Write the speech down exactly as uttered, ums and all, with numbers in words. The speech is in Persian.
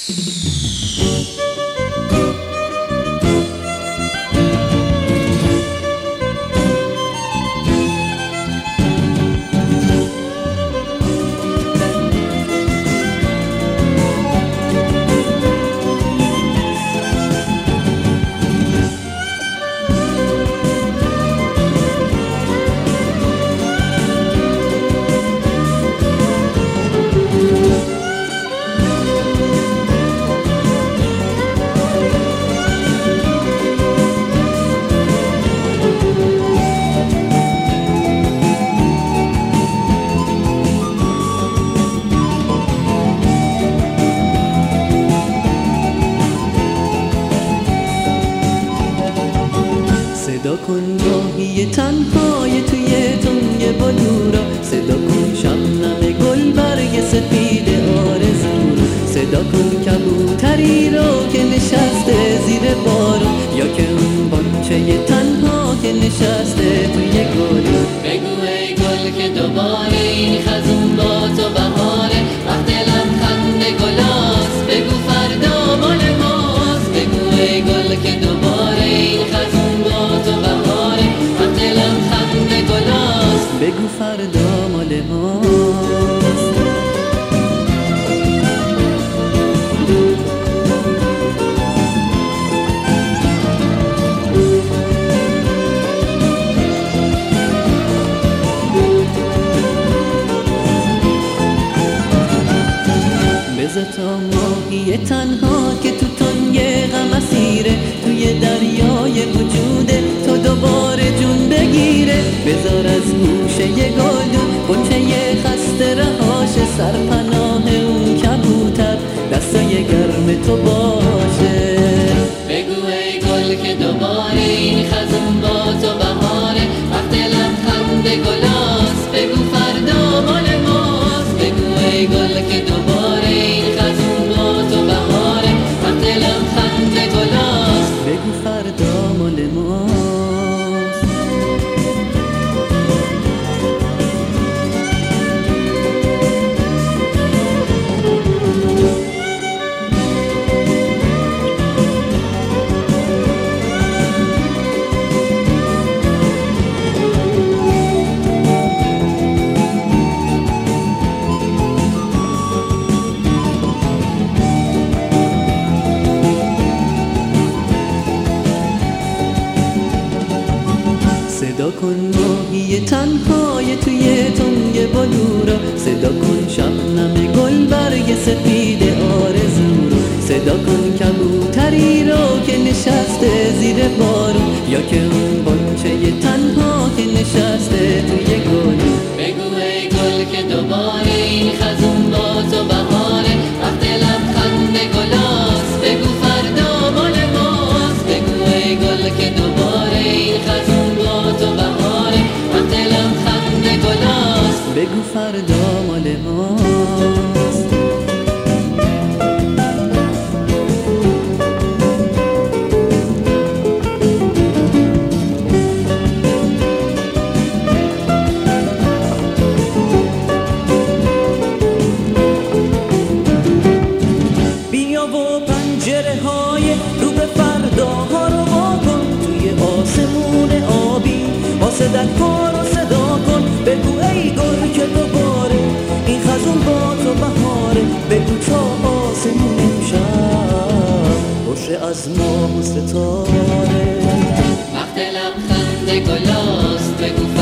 صدا کن راهی تنهای توی تنگ بلورا، صدا کن شبنم گل برگ سفید آرزو رو، صدا کن کبوتری رو که نشسته زیر بارون، یا که اون بانچه تنها که نشسته توی گلو. بگو ای گل که دوباره این خزون با تو بهاره، وقت لبخند گلاست بگو فردا مال ماست. بگو ای گل که دوباره این خزون با تو بهاره، وقت لبخند گلاست بگو فردا مال ماست. بذار تا ماهی تنها که تو تنگ غم اسیره، توی دریای وجوده تو دوباره جون بگیره. بذار از گوشه گلدون غنچه خسته رهاش، سرپناه اون کبوتر دستای گرم تو باشه. بگو ای گل که دوباره این خزون با تو بهاره، وقت لبخند گلاست بگو فردا مال ماست. بگو ای گل که دوباره این خزون با تو بهاره، وقت لبخند گلاست بگو فردا مال ماست. صدا کن ماهی تنهای توی تنگ بلورا، صدا کن شبنم گل برگ سفید آرزو رو، صدا کن کبوتری رو که نشسته زیر بارون، یا که اون بانچه تنها که نشسته توی گلو. بگو ای گل که دوباره این خزون با تو بهاره، وقت لبخند گلاست بگو فردا مال ماست. بگو ای گل که دوباره این خزون با تو بهاره، وقت لبخند گلاست بگو فردا مال ماست. بیا و پنجره های رو به فرداها رو وا کن، توی آسمون آبی آسدک ها رو صدا کن. بگو ای گل که دوباره این خزون با تو بهاره، بگو تا آسمون امشب باشه از ماه و ستاره. وقت لبخند گلاست بگو